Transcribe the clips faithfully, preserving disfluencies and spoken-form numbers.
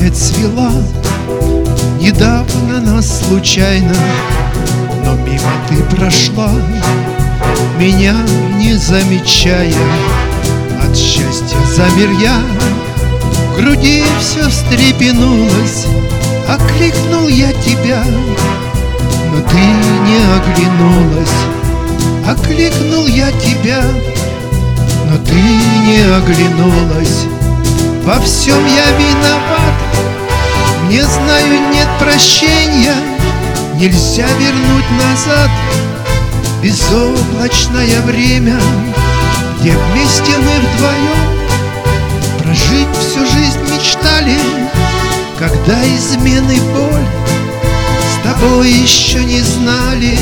опять свела. Недавно нас случайно, но мимо ты прошла, меня не замечая. От счастья замер я, в груди все встрепенулось. Окликнул я тебя, но ты не оглянулась. Окликнул я тебя, но ты не оглянулась. Во всем я виноват, не знаю, нет прощения. Нельзя вернуть назад безоблачное время, где вместе мы вдвоем прожить всю жизнь мечтали. Когда измены боль с тобой еще не знали.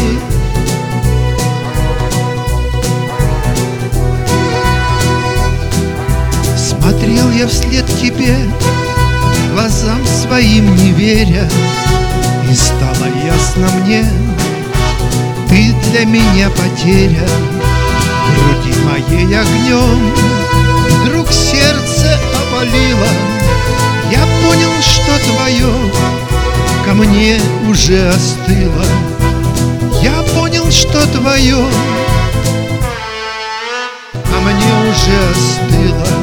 Смотрел я вслед тебе, глазам своим не веря, и стало ясно мне, ты для меня потеря. В груди моей огнем вдруг сердце опалило. Я понял, что твое ко мне уже остыло. Я понял, что твое ко мне уже остыло.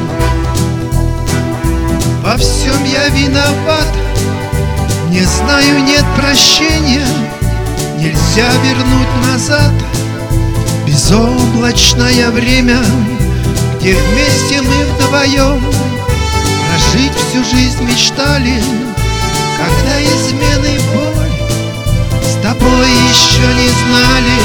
Во всем я виноват, не знаю, нет прощения. Нельзя вернуть назад безоблачное время, где вместе мы вдвоем прожить всю жизнь мечтали. Когда измены боль с тобой еще не знали.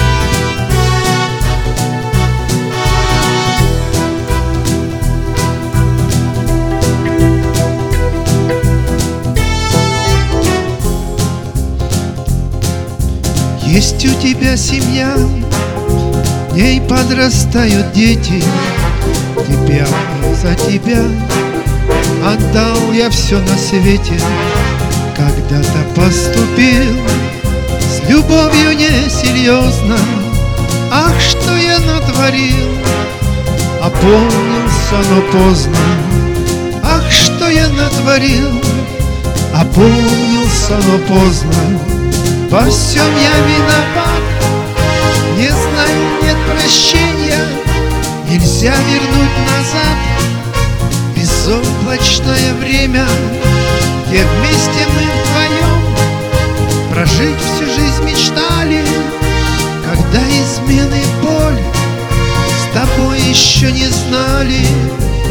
Есть у тебя семья, в ней подрастают дети. Тебя, за тебя отдал я все на свете. Когда-то поступил с любовью несерьезно. Ах, что я натворил, опомнился, но поздно. Ах, что я натворил, опомнился, но поздно. Во всем я виноват, не знаю, нет прощения. Нельзя вернуть назад безоблачное время, где вместе мы вдвоем прожить всю жизнь мечтали. Когда измены боль с тобой еще не знали.